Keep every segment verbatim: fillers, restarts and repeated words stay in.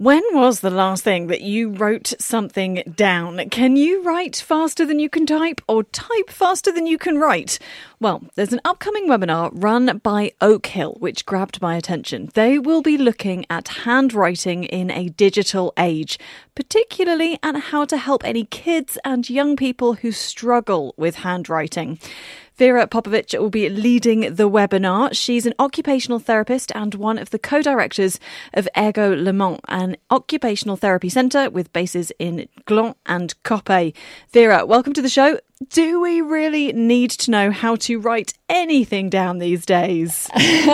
When was the last thing that you wrote something down? Can you write faster than you can type, or type faster than you can write? Well, there's an upcoming webinar run by Oak Hill, which grabbed my attention. They will be looking at handwriting in a digital age, particularly at how to help any kids and young people who struggle with handwriting. Vera Popovic will be leading the webinar. She's an occupational therapist and one of the co-directors of Ergo Le Mans, an occupational therapy centre with bases in Gland and Coppet. Vera, welcome to the show. Do we really need to know how to write anything down these days?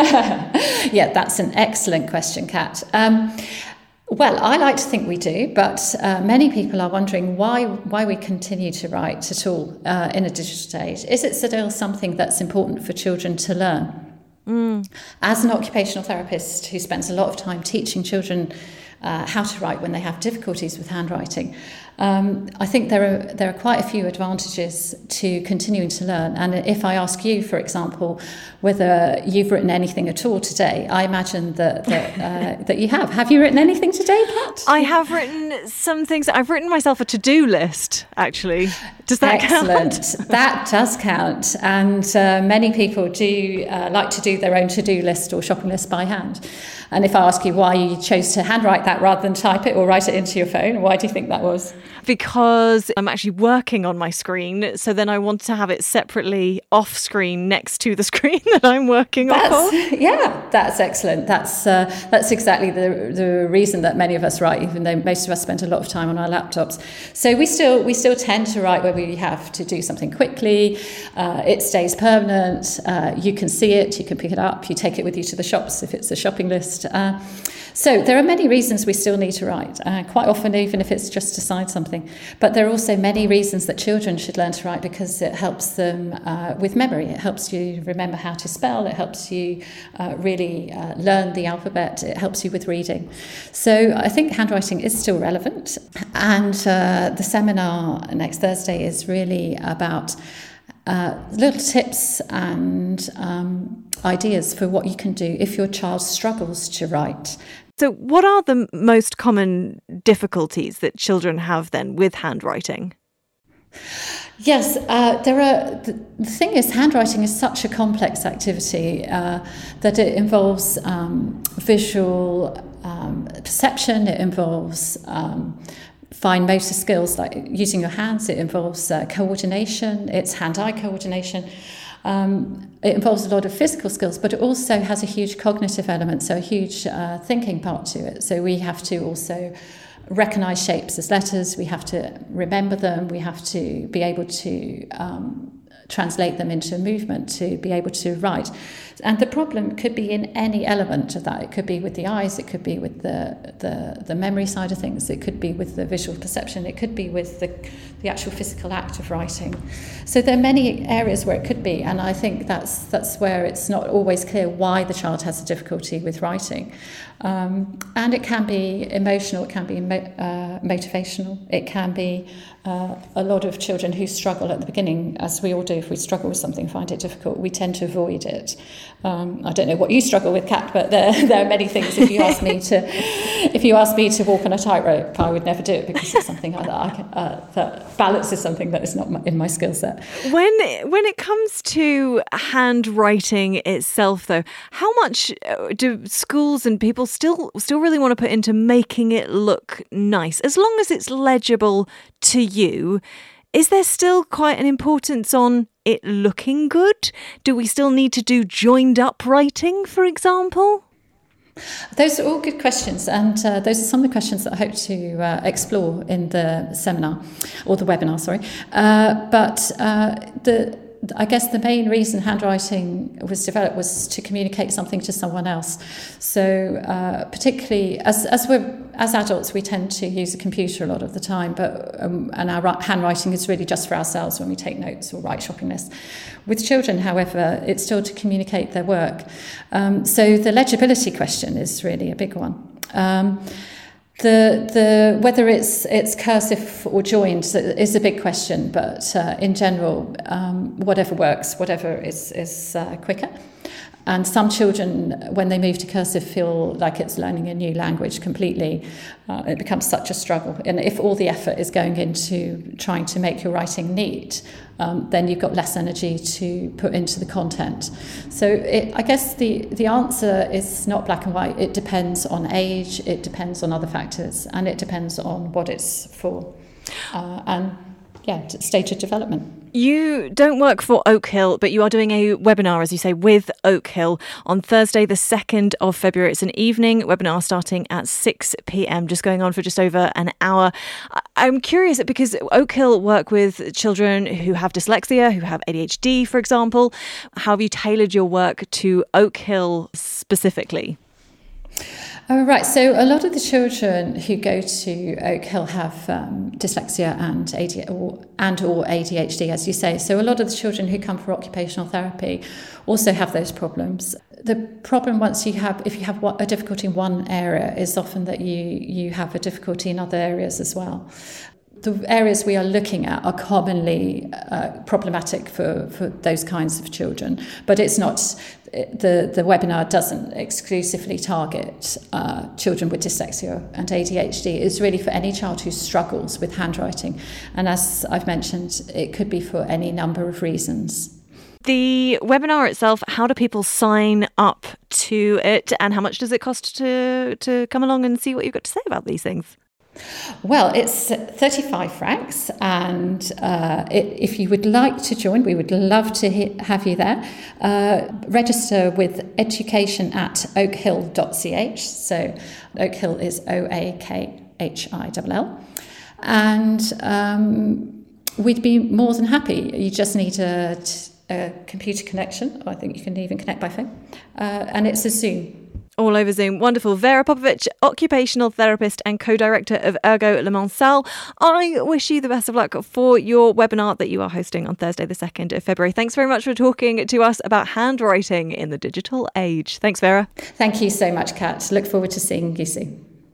Yeah, that's an excellent question, Kat. Um, Well, I like to think we do, but uh, many people are wondering why why we continue to write at all uh, in a digital age. Is it still something that's important for children to learn? Mm. As an occupational therapist who spends a lot of time teaching children uh, how to write when they have difficulties with handwriting, um, I think there are there are quite a few advantages to continuing to learn. And if I ask you, for example, whether you've written anything at all today, I imagine that that, uh, that you have. Have you written anything today, Kat? I have written some things. I've written myself a to-do list, actually. Does that Excellent. count? That does count. And uh, many people do uh, like to do their own to-do list or shopping list by hand. And if I ask you why you chose to handwrite that rather than type it or write it into your phone, why do you think that was? Because I'm actually working on my screen, so then I want to have it separately off screen next to the screen that I'm working that's, off of. Yeah, that's excellent. That's uh, that's exactly the the reason that many of us write, even though most of us spend a lot of time on our laptops. So we still we still tend to write where we have to do something quickly. Uh, it stays permanent. Uh, you can see it. You can pick it up. You take it with you to the shops if it's a shopping list. Uh, so there are many reasons we still need to write, uh, quite often even if it's just to sign something. But there are also many reasons that children should learn to write, because it helps them uh, with memory. It helps you remember how to spell. It helps you uh, really uh, learn the alphabet. It helps you with reading. So I think handwriting is still relevant. And uh, the seminar next Thursday is really about Uh, little tips and um, ideas for what you can do if your child struggles to write. So what are the most common difficulties that children have then with handwriting? Yes, uh, there are. The, the thing is, handwriting is such a complex activity uh, that it involves um, visual um, perception, it involves um, fine motor skills like using your hands, it involves uh, coordination, it's hand-eye coordination. Um, it involves a lot of physical skills, but it also has a huge cognitive element, so a huge uh, thinking part to it. So we have to also recognise shapes as letters, we have to remember them, we have to be able to um, translate them into movement to be able to write. And the problem could be in any element of that. It could be with the eyes, it could be with the the, the memory side of things, it could be with the visual perception, it could be with the, the actual physical act of writing. So there are many areas where it could be, and I think that's that's where it's not always clear why the child has a difficulty with writing. Um, and it can be emotional, it can be mo- uh, motivational, it can be uh, a lot of children who struggle at the beginning, as we all do. If we struggle with something, find it difficult, we tend to avoid it. Um, I don't know what you struggle with, Kat, but there, there are many things. If you ask me to, if you ask me to walk on a tightrope, I would never do it, because it's something that I can, uh, that balance is something that is not in my skill set. When when it comes to handwriting itself, though, how much do schools and people still still really want to put into making it look nice, as long as it's legible to you? Is there still quite an importance on it looking good? Do we still need to do joined up writing, for example? Those are all good questions, and uh, those are some of the questions that I hope to uh, explore in the seminar, or the webinar, sorry. Uh, but uh, the I guess the main reason handwriting was developed was to communicate something to someone else. So uh, particularly as as we as adults, we tend to use a computer a lot of the time, but um, and our handwriting is really just for ourselves when we take notes or write shopping lists. With children, however, it's still to communicate their work. Um, so the legibility question is really a big one. Um, The the whether it's it's cursive or joined is a big question, but uh, in general, um, whatever works, whatever is is uh, quicker. And some children, when they move to cursive, feel like it's learning a new language completely. Uh, it becomes such a struggle. And if all the effort is going into trying to make your writing neat, um, then you've got less energy to put into the content. So it, I guess the, the answer is not black and white. It depends on age, it depends on other factors, and it depends on what it's for. Uh, and yeah, stage of development. You don't work for Oak Hill, but you are doing a webinar, as you say, with Oak Hill on Thursday, the second of February. It's an evening webinar starting at six p.m, just going on for just over an hour. I'm curious because Oak Hill work with children who have dyslexia, who have A D H D, for example. How have you tailored your work to Oak Hill specifically? Oh, right. So a lot of the children who go to Oak Hill have um, dyslexia and A D or, and or A D H D, as you say. So a lot of the children who come for occupational therapy also have those problems. The problem once you have, if you have a difficulty in one area, is often that you you have a difficulty in other areas as well. The areas we are looking at are commonly uh, problematic for, for those kinds of children, but it's not. The, the webinar doesn't exclusively target uh, children with dyslexia and A D H D. It's really for any child who struggles with handwriting. And as I've mentioned, it could be for any number of reasons. The webinar itself, how do people sign up to it, and how much does it cost to, to come along and see what you've got to say about these things? Well, it's thirty-five francs, and uh, it, if you would like to join, we would love to he- have you there. Uh, register with education at oakhill dot c h. So Oak Hill is O A K H I L L. And um, we'd be more than happy. You just need a, a computer connection. I think you can even connect by phone. Uh, and it's a Zoom. All over Zoom. Wonderful. Vera Popovic, occupational therapist and co-director of Ergo Le Mans Salle. I wish you the best of luck for your webinar that you are hosting on Thursday, the second of February. Thanks very much for talking to us about handwriting in the digital age. Thanks, Vera. Thank you so much, Kat. Look forward to seeing you soon.